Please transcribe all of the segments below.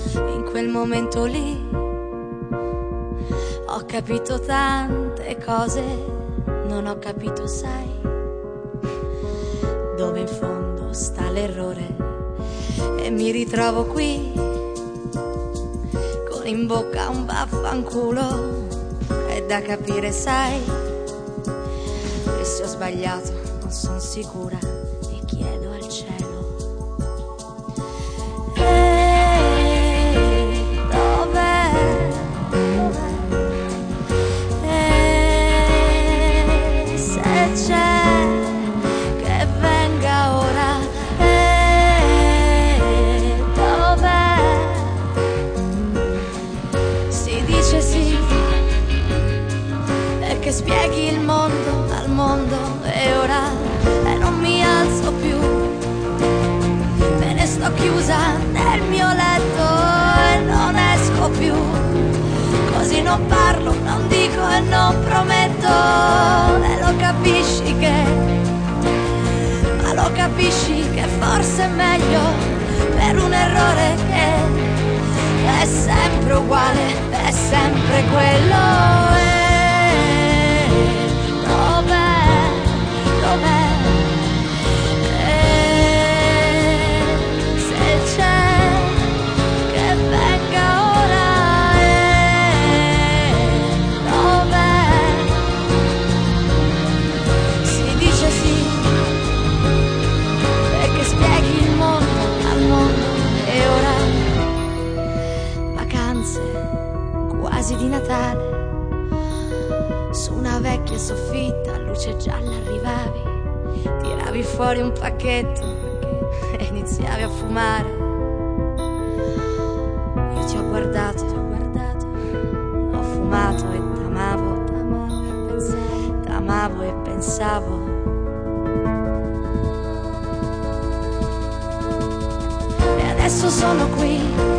In quel momento lì ho capito tante cose, non ho capito, sai, dove in fondo sta l'errore. E mi ritrovo qui con in bocca un vaffanculo. È da capire, sai, che se ho sbagliato non son sicura e chiedo al cielo. Che spieghi il mondo al mondo e ora non mi alzo più, me ne sto chiusa nel mio letto e non esco più, così non parlo, non dico e non prometto, e lo capisci che, ma lo capisci che forse è meglio per un errore che è sempre uguale, è sempre quello. Quasi di Natale, su una vecchia soffitta a luce gialla arrivavi, tiravi fuori un pacchetto e iniziavi a fumare. Io ti ho guardato, ho fumato e t'amavo e pensavo. E adesso sono qui,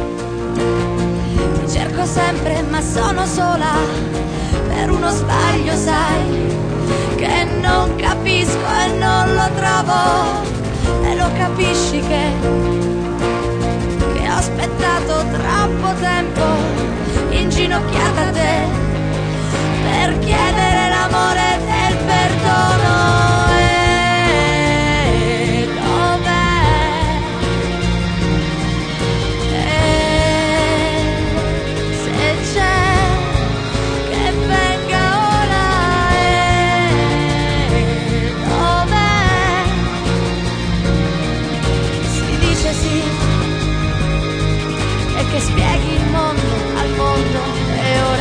cerco sempre ma sono sola, per uno sbaglio sai, che non capisco e non lo trovo, e lo capisci che ho aspettato troppo tempo, inginocchiata a te, per chiedere l'amore del perdono. Che spieghi il mondo al mondo e ora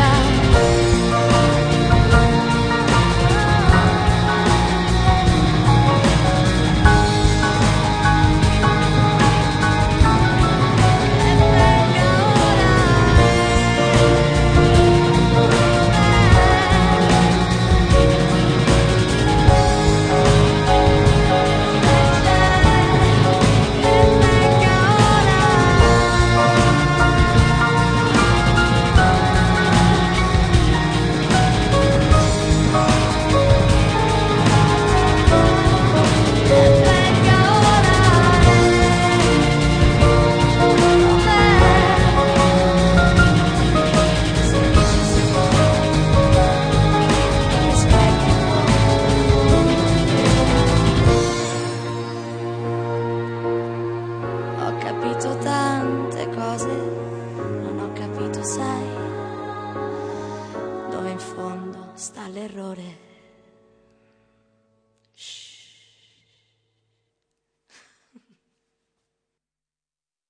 tante cose, non ho capito, sai, dove in fondo sta l'errore.